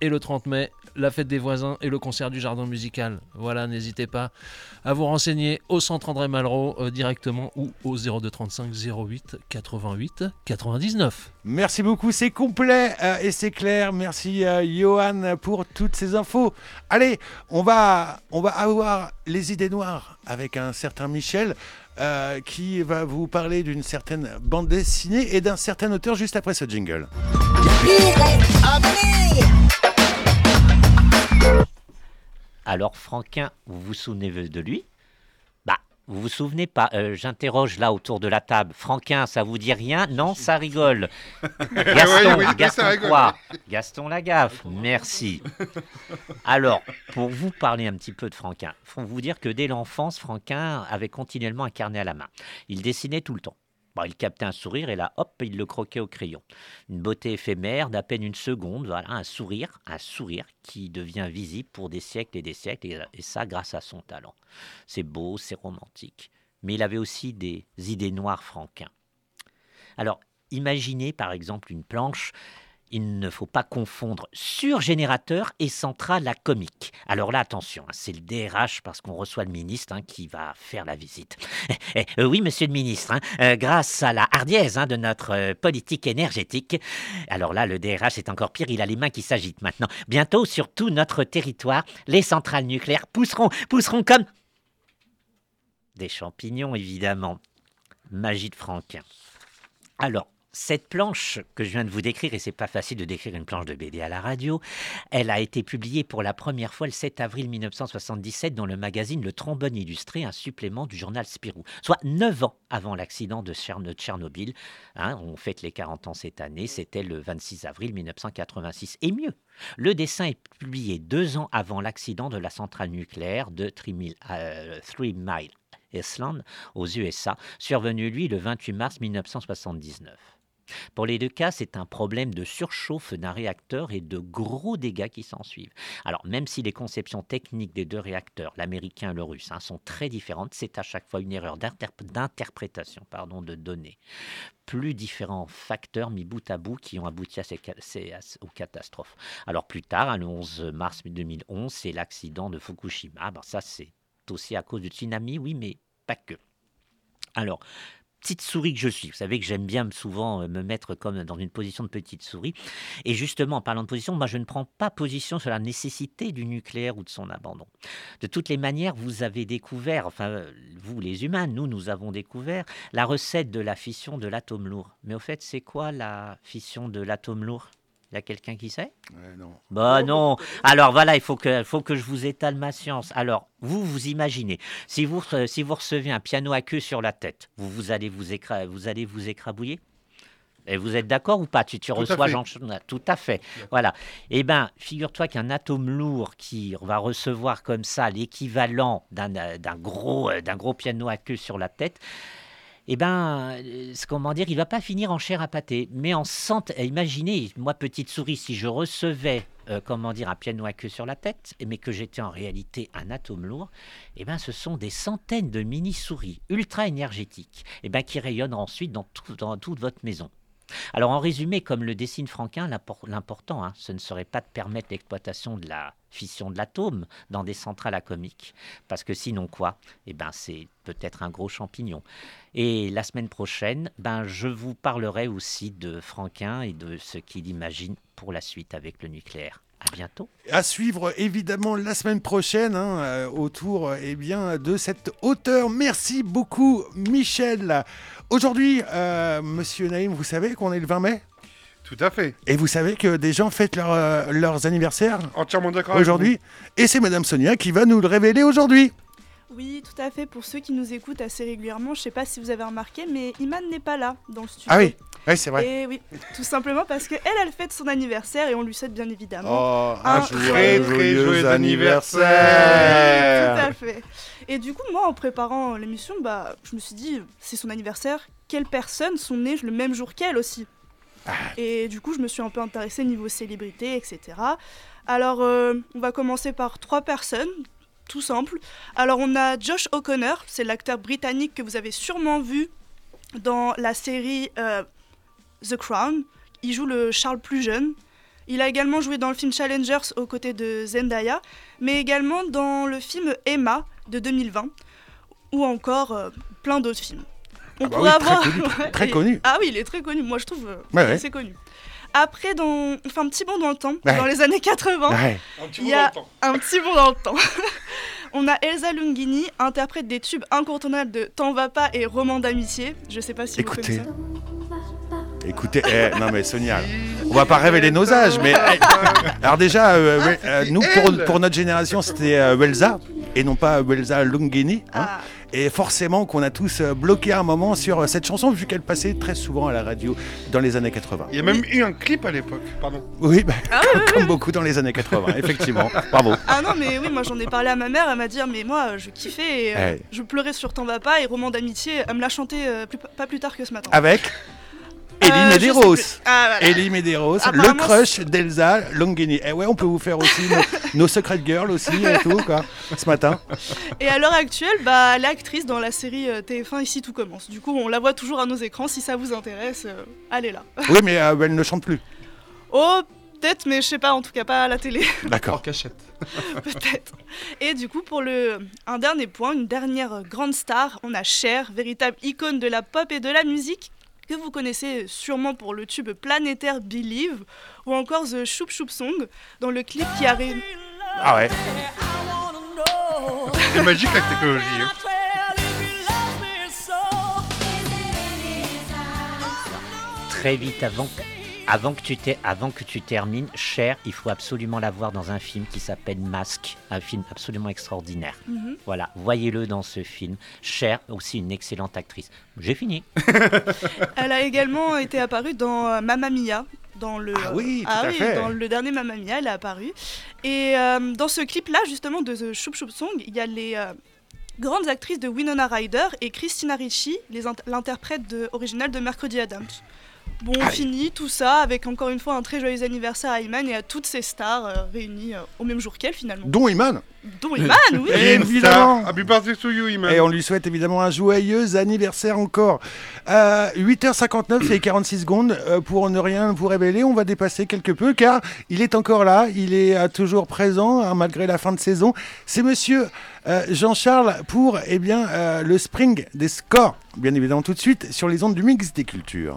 et le 30 mai, la fête des voisins et le concert du jardin musical. Voilà, n'hésitez pas à vous renseigner au centre André Malraux directement ou au 02 35 08 88 99. Merci beaucoup, c'est complet et c'est clair. Merci Johan pour toutes ces infos. Allez, on va avoir les idées noires avec un certain Michel qui va vous parler d'une certaine bande dessinée et d'un certain auteur juste après ce jingle. Alors Franquin, vous vous souvenez de lui ? Bah, vous vous souvenez pas. J'interroge là autour de la table. Franquin, ça vous dit rien ? Non, ça rigole. Gaston quoi ? Gaston Lagaffe, merci. Alors, pour vous parler un petit peu de Franquin, faut vous dire que dès l'enfance, Franquin avait continuellement un carnet à la main. Il dessinait tout le temps. Bon, il captait un sourire et là, hop, il le croquait au crayon. Une beauté éphémère d'à peine une seconde, voilà, un sourire qui devient visible pour des siècles et ça grâce à son talent. C'est beau, c'est romantique. Mais il avait aussi des idées noires Franquin. Alors, imaginez par exemple une planche. Il ne faut pas confondre surgénérateur et centrale à comique. Alors là, attention, c'est le DRH parce qu'on reçoit le ministre qui va faire la visite. Oui, monsieur le ministre, grâce à la hardiesse de notre politique énergétique. Alors là, le DRH est encore pire, il a les mains qui s'agitent maintenant. Bientôt, sur tout notre territoire, les centrales nucléaires pousseront comme des champignons, évidemment. Magie de Franquin. Alors, cette planche que je viens de vous décrire, et c'est pas facile de décrire une planche de BD à la radio, elle a été publiée pour la première fois le 7 avril 1977 dans le magazine Le Trombone Illustré, un supplément du journal Spirou, soit 9 ans avant l'accident de Tchernobyl. On fête les 40 ans cette année, c'était le 26 avril 1986. Et mieux, le dessin est publié 2 ans avant l'accident de la centrale nucléaire de 3 Mile Island aux USA, survenu lui le 28 mars 1979. Pour les deux cas, c'est un problème de surchauffe d'un réacteur et de gros dégâts qui s'ensuivent. Alors, même si les conceptions techniques des deux réacteurs, l'américain et le russe, sont très différentes, c'est à chaque fois une erreur d'interprétation de données. Plus différents facteurs mis bout à bout qui ont abouti aux catastrophes. Alors, plus tard, le 11 mars 2011, c'est l'accident de Fukushima. Alors, ça, c'est aussi à cause du tsunami, oui, mais pas que. Alors, petite souris que je suis, vous savez que j'aime bien souvent me mettre comme dans une position de petite souris, et justement, en parlant de position, moi je ne prends pas position sur la nécessité du nucléaire ou de son abandon. De toutes les manières, vous avez découvert, enfin vous les humains, nous avons découvert la recette de la fission de l'atome lourd. Mais au fait, c'est quoi la fission de l'atome lourd ? Il y a quelqu'un qui sait ? Non. Bah non. Alors voilà, il faut que je vous étale ma science. Alors, vous imaginez, si vous recevez un piano à queue sur la tête, vous allez vous écrabouiller ? Et vous êtes d'accord ou pas ? Tu reçois Jean... Tout à fait. Voilà. Eh bien, figure-toi qu'un atome lourd qui va recevoir comme ça l'équivalent d'un gros piano à queue sur la tête, eh bien, il va pas finir en chair à pâté, mais imaginez, moi, petite souris, si je recevais, un piano à queue sur la tête, mais que j'étais en réalité un atome lourd, eh bien, ce sont des centaines de mini-souris ultra énergétiques, qui rayonnent ensuite dans toute votre maison. Alors, en résumé, comme le dessine Franquin, l'important, ce ne serait pas de permettre l'exploitation de la fission de l'atome dans des centrales atomiques, parce que sinon quoi ? C'est peut-être un gros champignon. Et la semaine prochaine, je vous parlerai aussi de Franquin et de ce qu'il imagine pour la suite avec le nucléaire. À bientôt. À suivre évidemment la semaine prochaine autour de cet auteur. Merci beaucoup Michel. Aujourd'hui, monsieur Naïm, vous savez qu'on est le 20 mai ? Tout à fait. Et vous savez que des gens fêtent leurs anniversaires entièrement d'accord aujourd'hui. Et c'est Madame Sonia qui va nous le révéler aujourd'hui. Oui, tout à fait. Pour ceux qui nous écoutent assez régulièrement, je ne sais pas si vous avez remarqué, mais Iman n'est pas là dans le studio. Ah oui, c'est vrai. Et oui, tout simplement parce qu'elle fête son anniversaire et on lui souhaite bien évidemment un très joyeux anniversaire. Tout à fait. Et du coup, moi, en préparant l'émission, je me suis dit, c'est son anniversaire, quelles personnes sont nées le même jour qu'elle aussi ? Et du coup, je me suis un peu intéressée niveau célébrité, etc. Alors, on va commencer par 3 personnes. Tout simple. Alors on a Josh O'Connor, c'est l'acteur britannique que vous avez sûrement vu dans la série The Crown. Il joue le Charles plus jeune. Il a également joué dans le film Challengers aux côtés de Zendaya, mais également dans le film Emma de 2020, ou encore plein d'autres films. On pourrait avoir... très connu. Ah oui, il est très connu, moi je trouve assez connu. Après, on fait un petit bond dans le temps, dans les années 80, il y a un petit bond dans le temps. On a Elsa Lungini, interprète des tubes incontournables de T'en vas pas et Roman d'amitié. Je sais pas si vous connaissez ça. Écoutez, non mais Sonia, on va pas révéler nos âges, mais alors déjà, nous pour notre génération, c'était Elsa et non pas Elsa Lungini. Et forcément qu'on a tous bloqué un moment sur cette chanson vu qu'elle passait très souvent à la radio dans les années 80. Il y a même eu un clip à l'époque, pardon. Oui, comme beaucoup dans les années 80, effectivement. Bravo. Ah non, mais oui, moi j'en ai parlé à ma mère, elle m'a dit mais moi je kiffais, et, je pleurais sur T'en vas pas et Roman d'amitié, elle me l'a chanté pas plus tard que ce matin. Avec Elie Medeiros. Voilà. Elie Medeiros, le crush d'Elsa Lungini. Et ouais, on peut vous faire aussi nos Secret Girls aussi et tout, quoi, ce matin. Et à l'heure actuelle, elle est actrice dans la série TF1 Ici tout commence. Du coup, on la voit toujours à nos écrans. Si ça vous intéresse, allez là. Oui, mais elle ne chante plus. Oh, peut-être, mais je sais pas, en tout cas pas à la télé. D'accord. En cachette. Peut-être. Et du coup, pour un dernier point, une dernière grande star, on a Cher, véritable icône de la pop et de la musique, que vous connaissez sûrement pour le tube planétaire Believe ou encore The Shoop Shoop Song dans le clip qui a réuni... Ah ouais. C'est magique la technologie. Très vite avant que tu termines, Cher, il faut absolument la voir dans un film qui s'appelle Masque, un film absolument extraordinaire. Voilà, voyez-le dans ce film. Cher, aussi une excellente actrice. J'ai fini. Elle a également été apparue dans Mamma Mia. Dans le, tout à fait. Dans le dernier Mamma Mia, elle est apparue. Et dans ce clip-là, justement, de The Shoop Shoop Song, il y a les grandes actrices de Winona Ryder et Christina Ricci, l'interprète originale de Mercredi Adams. Bon, on finit tout ça avec encore une fois un très joyeux anniversaire à Iman et à toutes ces stars réunies au même jour qu'elle finalement. Dont Iman, oui. Et évidemment. Happy birthday to you, Iman. Et on lui souhaite évidemment un joyeux anniversaire encore. 8h59 et 46 secondes. Pour ne rien vous révéler, on va dépasser quelque peu car il est encore là. Il est toujours présent hein, malgré la fin de saison. C'est monsieur Jean-Charles pour le Spring des scores. Bien évidemment tout de suite sur les ondes du Mix des Cultures.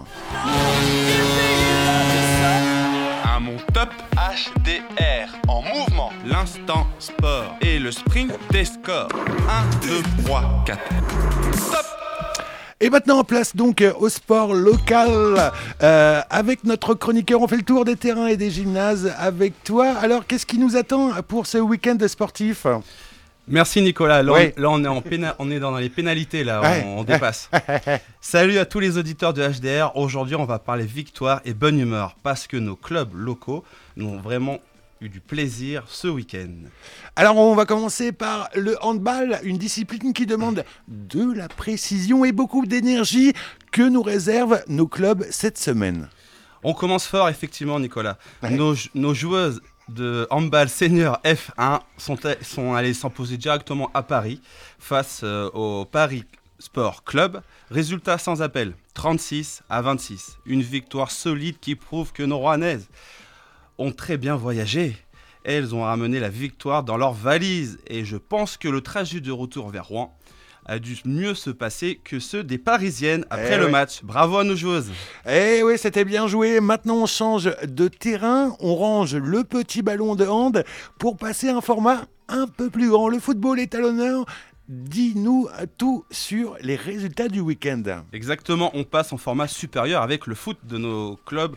À mon top HDR en mouvement, l'instant sport et le sprint des scores. 1, 2, 3, 4. Top. Et maintenant, place donc au sport local avec notre chroniqueur. On fait le tour des terrains et des gymnases avec toi. Alors, qu'est-ce qui nous attend pour ce week-end sportif ? Merci Nicolas, là, Oui. on est dans les pénalités, là, on dépasse. Salut à tous les auditeurs de HDR, aujourd'hui on va parler victoire et bonne humeur, parce que nos clubs locaux ont vraiment eu du plaisir ce week-end. Alors on va commencer par le handball, une discipline qui demande de la précision et beaucoup d'énergie que nous réservent nos clubs cette semaine. On commence fort effectivement Nicolas, nos joueuses de handball senior F1 sont allés s'imposer directement à Paris face au Paris Sport Club. Résultat sans appel, 36-26. Une victoire solide qui prouve que nos Rouennaises ont très bien voyagé. Elles ont ramené la victoire dans leurs valises et je pense que le trajet de retour vers Rouen a dû mieux se passer que ceux des Parisiennes après le match. Bravo à nos joueuses. Eh oui, c'était bien joué. Maintenant, on change de terrain. On range le petit ballon de hand pour passer à un format un peu plus grand. Le football est à l'honneur. Dis-nous tout sur les résultats du week-end. Exactement, on passe en format supérieur avec le foot de nos clubs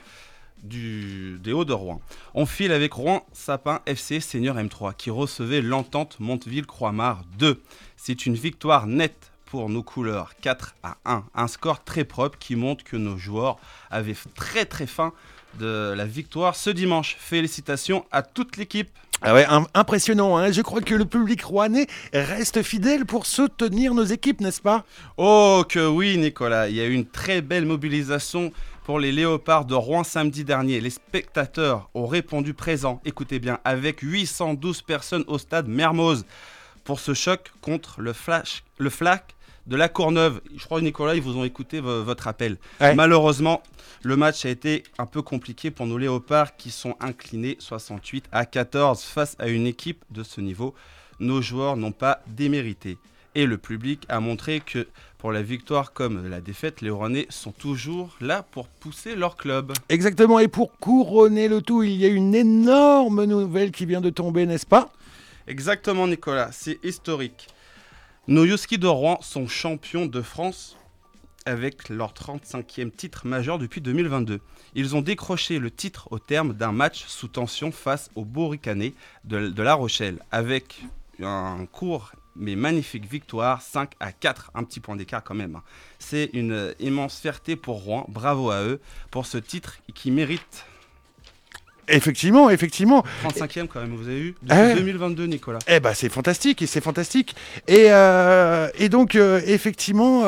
des Hauts-de-Rouen. On file avec Rouen Sapin FC Senior M3 qui recevait l'Entente Monteville-Croix-Mare 2. C'est une victoire nette pour nos couleurs, 4-1. Un score très propre qui montre que nos joueurs avaient très très faim de la victoire ce dimanche. Félicitations à toute l'équipe. Ah ouais, impressionnant, hein. Je crois que le public rouennais reste fidèle pour soutenir nos équipes, n'est-ce pas ? Oh que oui Nicolas, il y a eu une très belle mobilisation pour les Léopards de Rouen samedi dernier. Les spectateurs ont répondu présent, écoutez bien, avec 812 personnes au stade Mermoz pour ce choc contre le FLAC de La Courneuve. Je crois, Nicolas, ils vous ont écouté votre appel. Ouais. Malheureusement, le match a été un peu compliqué pour nos Léopards qui sont inclinés 68-14 face à une équipe de ce niveau. Nos joueurs n'ont pas démérité. Et le public a montré que pour la victoire comme la défaite, les Rouennais sont toujours là pour pousser leur club. Exactement, et pour couronner le tout, il y a une énorme nouvelle qui vient de tomber, n'est-ce pas ? Exactement, Nicolas, c'est historique. Nos Yoski de Rouen sont champions de France avec leur 35e titre majeur depuis 2022. Ils ont décroché le titre au terme d'un match sous tension face aux Bourricanais de La Rochelle, avec un court mais magnifique victoire, 5-4, un petit point d'écart quand même. C'est une immense fierté pour Rouen, bravo à eux pour ce titre qui mérite. Effectivement. 35e quand même, vous avez eu depuis 2022, Nicolas. Eh ben c'est fantastique. Et donc effectivement,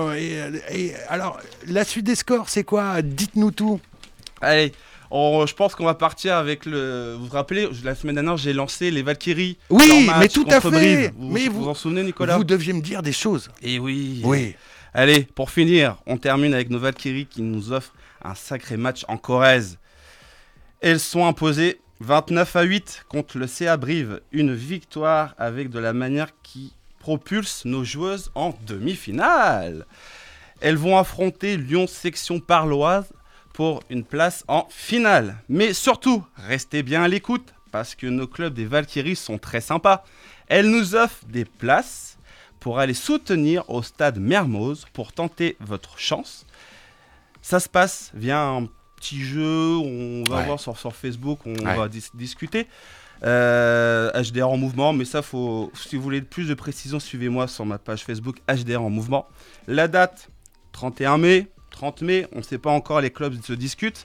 alors la suite des scores, c'est quoi ? Dites-nous tout. Allez, je pense qu'on va partir avec le... Vous vous rappelez, la semaine dernière, j'ai lancé les Valkyries. Oui, leur match mais tout à contre fait. Brive. Mais vous en souvenez, Nicolas ? Vous deviez me dire des choses. Eh oui. Oui. Allez, pour finir, on termine avec nos Valkyries qui nous offrent un sacré match en Corrèze. Elles sont imposées 29-8 contre le CA Brive. Une victoire avec de la manière qui propulse nos joueuses en demi-finale. Elles vont affronter Lyon section parloise pour une place en finale. Mais surtout, restez bien à l'écoute parce que nos clubs des Valkyries sont très sympas. Elles nous offrent des places pour aller soutenir au stade Mermoz pour tenter votre chance. Ça se passe via un petit jeu, on va voir sur Facebook, on va discuter. HDR en mouvement, mais ça, si vous voulez plus de précision, suivez-moi sur ma page Facebook HDR en mouvement. La date, 31 mai, 30 mai, on ne sait pas encore, les clubs se discutent.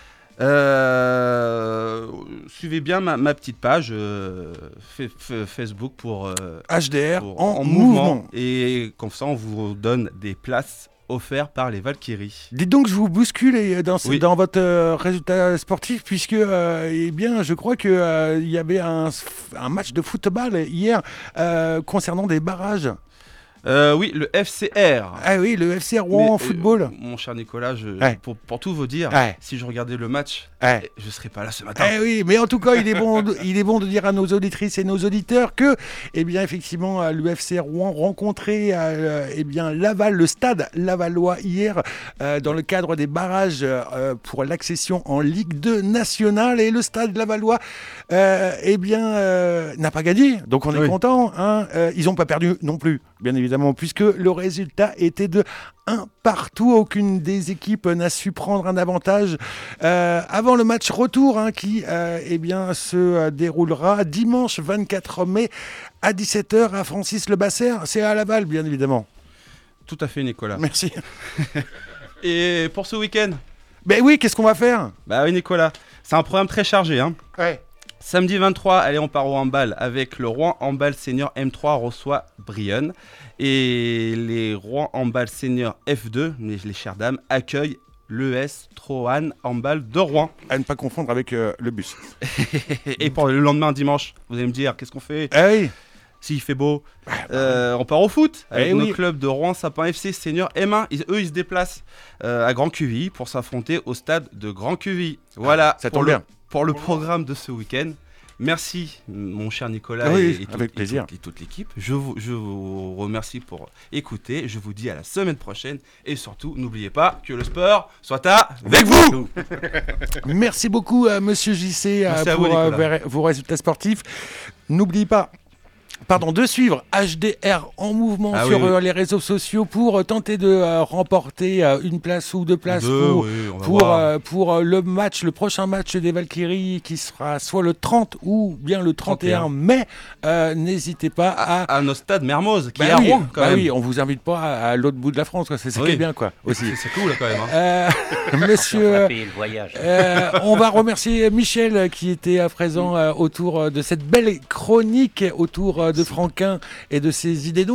Suivez bien ma petite page Facebook pour HDR en mouvement. Et comme ça, on vous donne des places offert par les Valkyries. Dites donc, je vous bouscule dans votre résultat sportif, puisque je crois que il y avait un match de football hier concernant des barrages. Oui, le FCR. Ah oui, le FC Rouen en football. Mon cher Nicolas, pour tout vous dire, si je regardais le match, je ne serais pas là ce matin. Oui, mais en tout cas, il est bon de dire à nos auditrices et nos auditeurs que, effectivement, le FC Rouen rencontrait Laval, le stade lavallois hier, dans le cadre des barrages pour l'accession en Ligue 2 nationale. Et le stade lavallois, n'a pas gagné. Donc on est content. Ils n'ont pas perdu non plus, bien évidemment, puisque le résultat était de 1 partout. Aucune des équipes n'a su prendre un avantage avant le match retour qui se déroulera dimanche 24 mai à 17h à Francis-le-Basser. C'est à Laval, bien évidemment. Tout à fait, Nicolas. Merci. Et pour ce week-end ? Ben oui, qu'est-ce qu'on va faire ? Bah oui, Nicolas, c'est un programme très chargé. Samedi 23, allez, on part au handball avec le Rouen Handball Senior M3 reçoit Brionne. Et les Rouen Handball Senior F2, les chères dames, accueillent l'ES Trohan Handball de Rouen. À ne pas confondre avec le bus. Et pour le lendemain, dimanche, vous allez me dire, qu'est-ce qu'on fait ? S'il fait beau, on part au foot avec nos clubs de Rouen Sapin FC Senior M1. Ils se déplacent à Grand Quevilly pour s'affronter au stade de Grand Quevilly. Voilà, ça tombe bien. Pour le programme de ce week-end. Merci, mon cher Nicolas, avec plaisir. Et toute l'équipe. Je vous remercie pour écouter. Je vous dis à la semaine prochaine. Et surtout, n'oubliez pas que le sport soit avec vous. Merci beaucoup, monsieur JC, pour vos résultats sportifs. N'oubliez pas de suivre HDR en mouvement sur les réseaux sociaux pour tenter de remporter une place ou deux places pour le prochain match des Valkyries qui sera soit le 30 ou bien le 31 mai. N'hésitez pas à nos stades Mermoz qui est à Rouen quand même. Oui, on vous invite pas à l'autre bout de la France, quoi. C'est ça qui est bien, quoi. Aussi. C'est cool quand même. Monsieur, on va payer le voyage. On va remercier Michel qui était à présent autour de cette belle chronique autour de Franquin et de ses idées noires.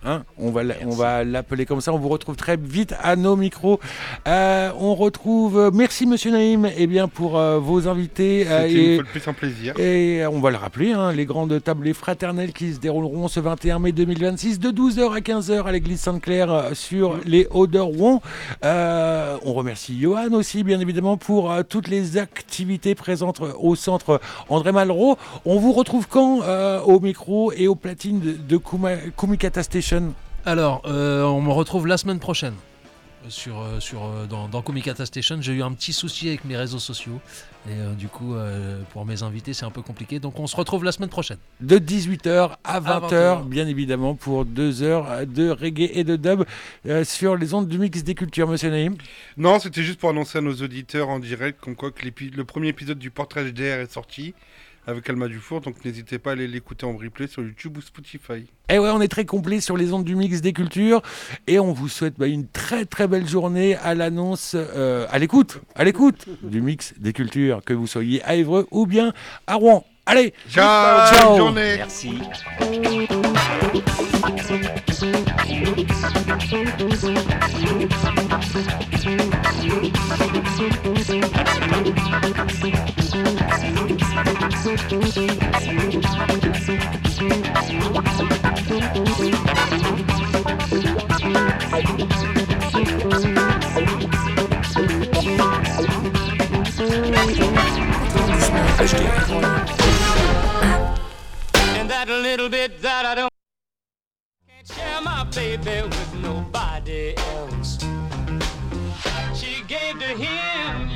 Hein, on va l'appeler comme ça. On vous retrouve très vite à nos micros. On retrouve. Merci Monsieur Naïm, pour vos invités. C'était une fois de plus un plaisir. Et on va le rappeler, hein, les grandes tablées fraternelles qui se dérouleront ce 21 mai 2026 de 12h à 15h à l'église Sainte-Claire sur les Hauts de Rouen. On remercie Johan aussi, bien évidemment, pour toutes les activités présentes au centre André Malraux. On vous retrouve quand au micro et aux platines de Kumikata Station? Alors, on me retrouve la semaine prochaine dans Kumikata Station. J'ai eu un petit souci avec mes réseaux sociaux et du coup pour mes invités c'est un peu compliqué, donc on se retrouve la semaine prochaine de 18h à 20h bien évidemment pour 2 heures de reggae et de dub sur les ondes du Mix des Cultures. Monsieur Naïm? Non, c'était juste pour annoncer à nos auditeurs en direct comme quoi que le premier épisode du Portrait HDR est sorti avec Alma Dufour, donc n'hésitez pas à aller l'écouter en replay sur YouTube ou Spotify. Et ouais, on est très complet sur les ondes du Mix des Cultures et on vous souhaite une très très belle journée à l'annonce, à l'écoute du Mix des Cultures, que vous soyez à Évreux ou bien à Rouen. Allez, ciao. Bonne journée. Merci. And that little bit that I don't can't share my baby with nobody else. She gave to him,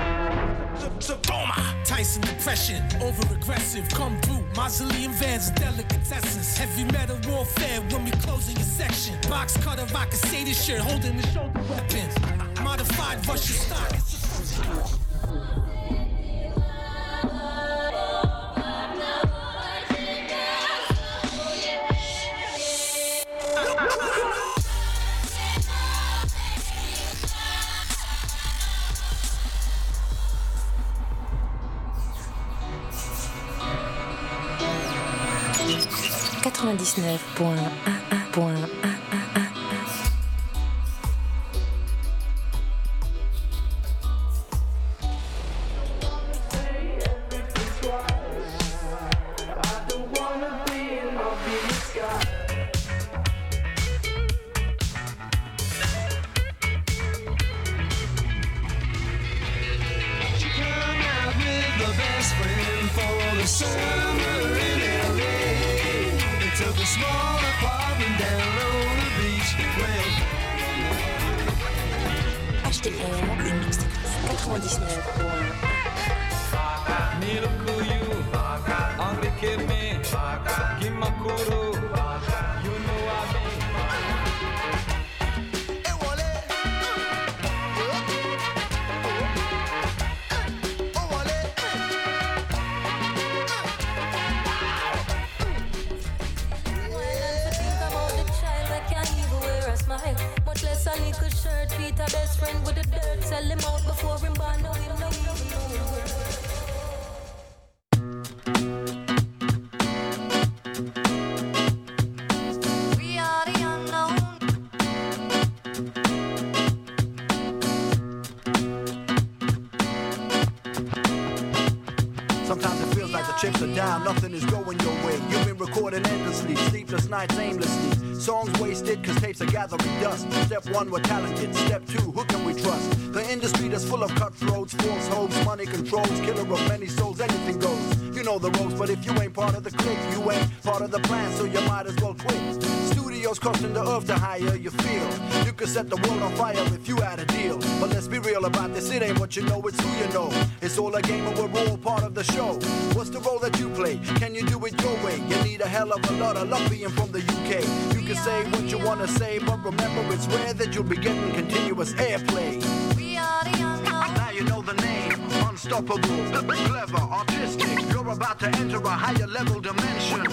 Tyson depression, over-aggressive, come through. Mausoleum vans, delicatessens. Heavy metal warfare when we closing your section. Box cutter, I can say this shit, holding the shoulder weapons. Modified Russian stock. Chips are down, nothing is going your way. You've been recording endlessly, sleepless nights aimlessly. Songs wasted cause tapes are gathering dust. Step 1, we're talented. Step 2, who can we trust? The industry that's full of cutthroats, false hopes, money controls, killer of many souls, anything goes. You know the ropes, but if you ain't part of the clique, you ain't part of the plan, so you might as well quit. Studios costing the earth to hire you feel. You could set the world on fire if you had a deal. But let's be real about this, it ain't what you know, it's who you know. It's all a game and we're all part of the show. What's the role that you play? Can you do it your way? You need a hell of a lot of luck being from the UK. You can say what you wanna say, but remember it's rare that you'll be getting continuous airplay. We are the unknown. Now you know the name. Unstoppable, clever, artistic. You're about to enter a higher level dimension.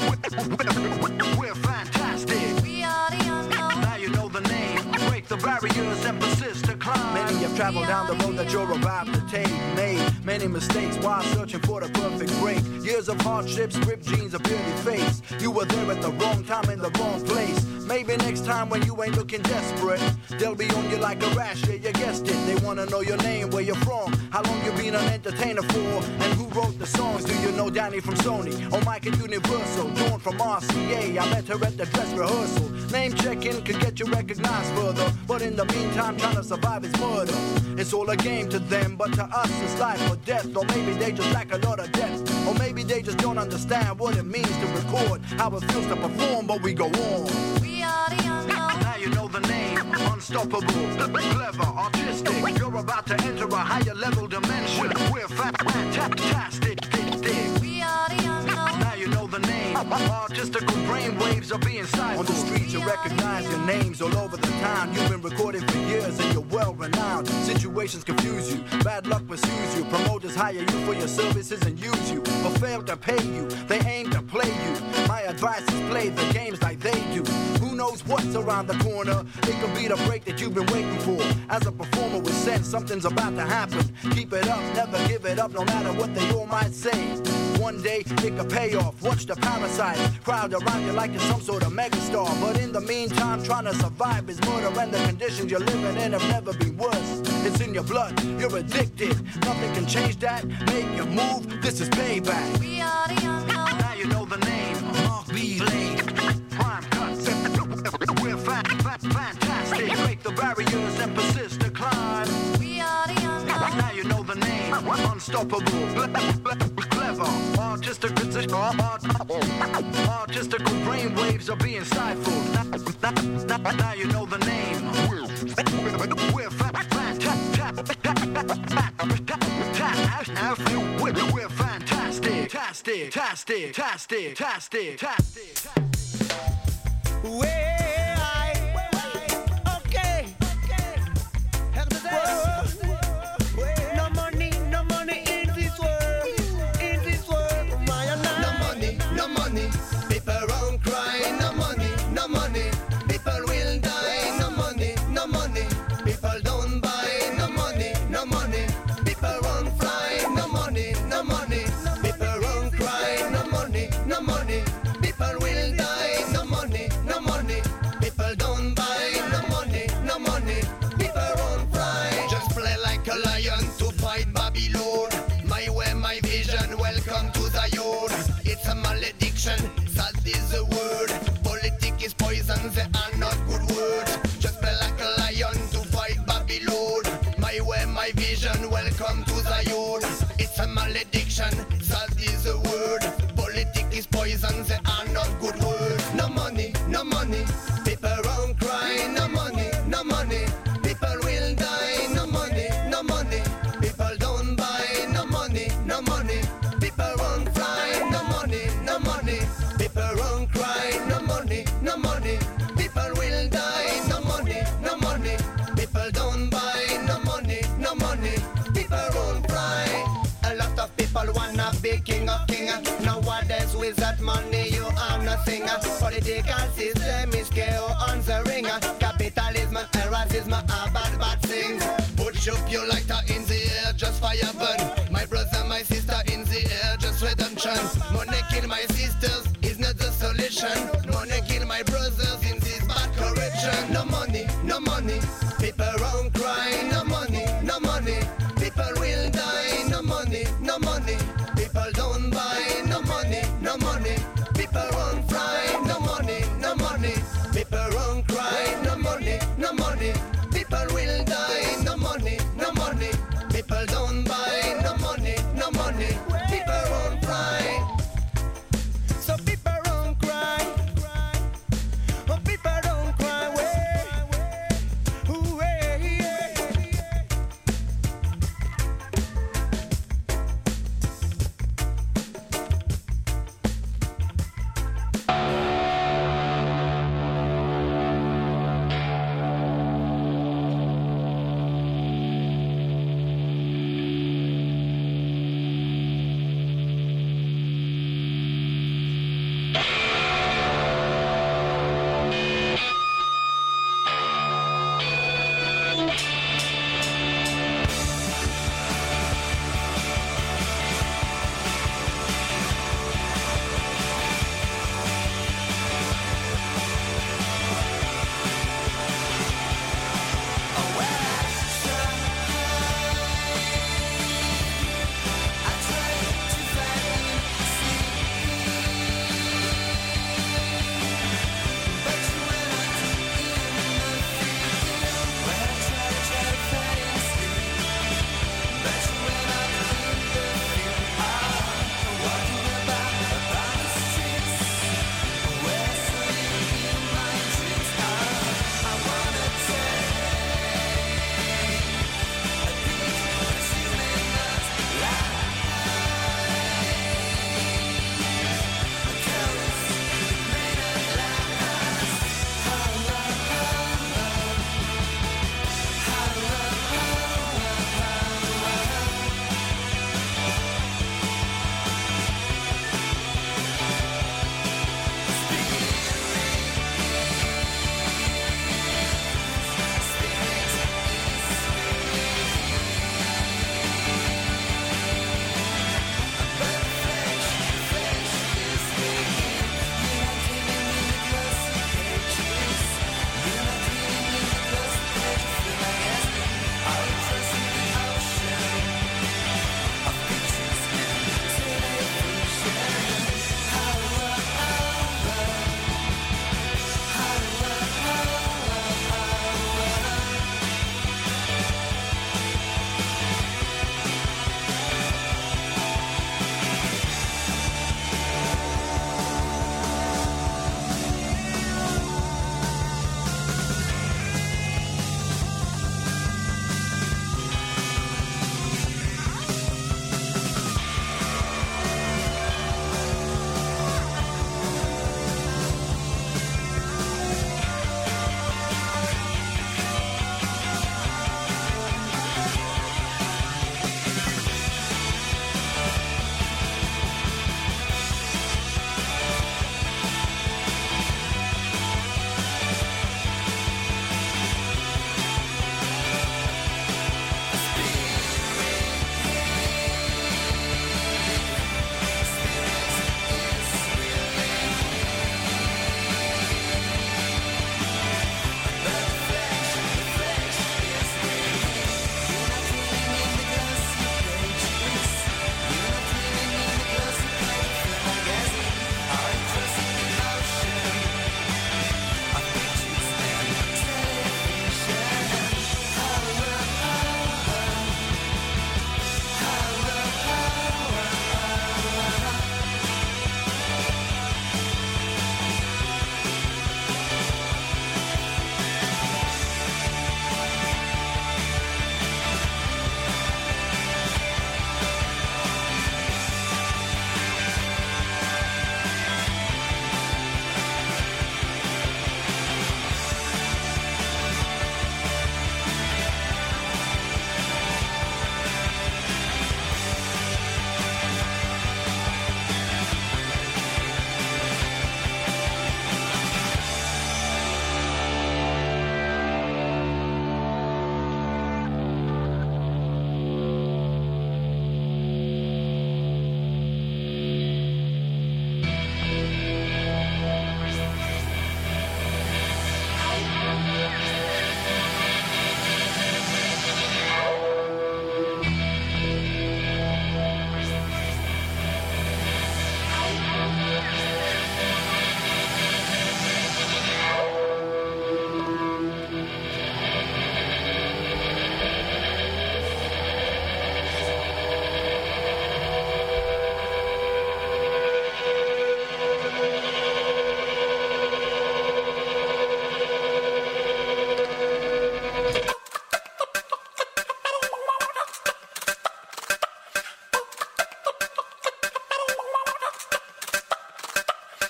We're fantastic. We are the unknown. Now you know the name. Break the barriers and persist to climb. Many have Travel down the road that you're about to take. Made many mistakes while searching for the perfect break. Years of hardships, ripped jeans, a bearded face. You were there at the wrong time in the wrong place. Maybe next time when you ain't looking desperate, they'll be on you like a rash, yeah, you guessed it. They wanna know your name, where you're from, how long you been an entertainer for, and who wrote the songs. Do you know Danny from Sony, or Mike at Universal, Dawn from RCA? I met her at the dress rehearsal. Name checking could get you recognized further, but in the meantime trying to survive is murder. It's all a game to them, but to us it's life or death. Or maybe they just lack a lot of depth, or maybe they just don't understand what it means to record, how it feels to perform, but we go on. We are the unknown. Now you know the name, unstoppable, clever, artistic. You're about to enter a higher level dimension. We're fantastic. We are the unknown. Now you know the name, artistical brainwaves are being siphoned. On the streets you recognize your names all over the town. You've been recorded for years and you're well renowned. Situations confuse you, bad luck pursues you. Promoters hire you for your services and use you, but fail to pay you. They aim to play you. My advice is play the games like they do. Who knows what's around the corner? It could be the break that you've been waiting for. As a performer with sense, something's about to happen. Keep it up, never give it up, no matter what they all might say. One day it could pay off. Watch the parasites crowd around you like you're some sort of megastar. But in the meantime, trying to survive is murder, and the conditions you're living in have never been worse. It's in your blood, you're addicted. Nothing can change that. Make your move, this is payback. We are the unknown. Now you know the name, Mark B. Blade. Prime cuts. We're fantastic. Break the barriers and persist to climb. We are the unknown. Now you know the name, unstoppable, clever, artistical brainwaves are being stifled. Now you know the name. We're fantastic. Sad is the word. Politics is poison, they are not good words. Just play like a lion to fight Babylon. My way, my vision, welcome to Zion. It's a malediction, sad is the word. Politics is poison, they are not good words. No money, people won't cry. No money, people will die. No money, people don't buy. No money, people won't fly. No money, people won't cry. No money, people will die. No money, people don't buy. No money, people won't fly. A lot of people wanna be king of king. Nowadays with that money you are nothing. Political system is chaos on the ring. Capitalism and racism are bad things. Put up your lighter in the air, just fire burn. My brother, my sister in the air, just redemption. Money kill my sisters is not the solution. Money kill my brothers in this bad corruption. No money, people won't cry. No money, people will die. No money, people don't buy. No money, people won't fly. No money, people won't cry. No money, people will die. No money, people don't buy. No money, people won't fly. So people don't cry. Oh, people don't cry. Way.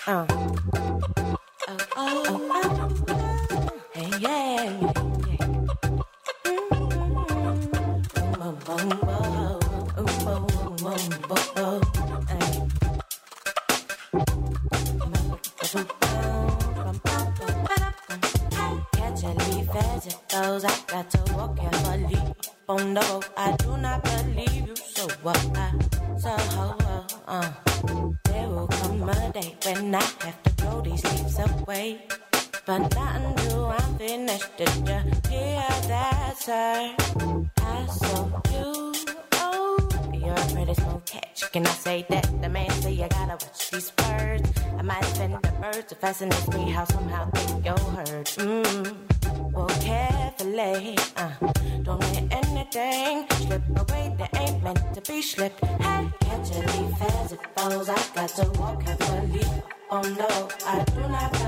Hey, yeah. Catch a leaf as it goes. I got to walk carefully on the road. I do not believe you, so what? There will come a day when I have to throw these leaves away. But not until I'm finished. Did you hear that, sir? I saw you. Oh, you're a pretty small catch. Can I say that? The man say you gotta watch these birds. I might offend the birds. It fascinates me how somehow think you're heard. Well, carefully. Don't let anything slip away that ain't meant to be slipped. Hey, catch a leaf as it falls. I got to walk carefully. Oh no, I do not.